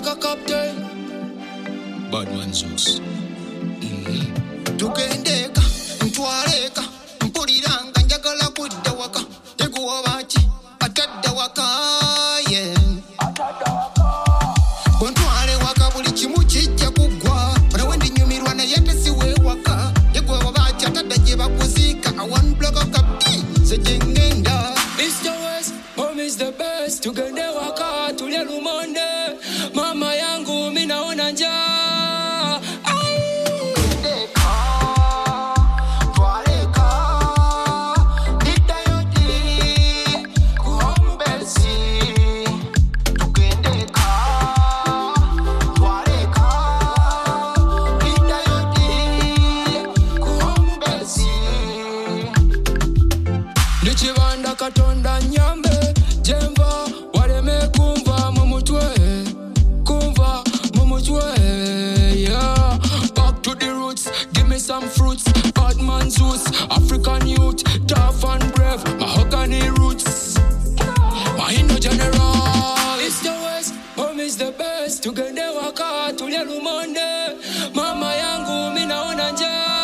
like a captain. Badman Zeus. Tugendeka, ntwareka, mpuriranga njagala kudda waka. Teguwa baki, atadda waka, yeah. Kontwale waka buli kimu kijja kugwa. Bana wendi nyumirwa naye tesiwe waka. Teguwa baki atadda gye bakuziika. I want block of kapti, sejengenda. Mr. West, home is the best. Tugende waka, tulia lumonde. Mama yangu minaona njaa. Nichibanda katonda nyambe jemba waleme kumva mumutwe yeah. Back to the roots, give me some fruits. Badman Zeus, African youth, tough and brave, mahogany roots, Mahino general. East to west, home is the best. Tugende waka, tulia lumonde. Mama yangu minaona njaa.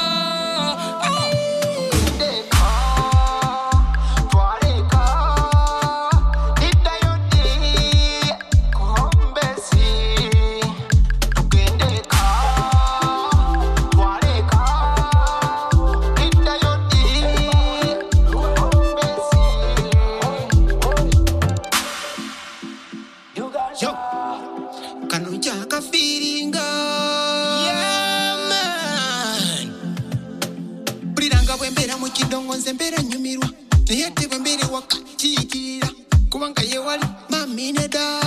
Yo, kanonja kafiringa. Yeah, man. Buliranga bwembera mu kidongo nze mbeera nyumirwa. Naye ate bwembere wakati yikirira. Kubanga ye wali mami ne dda.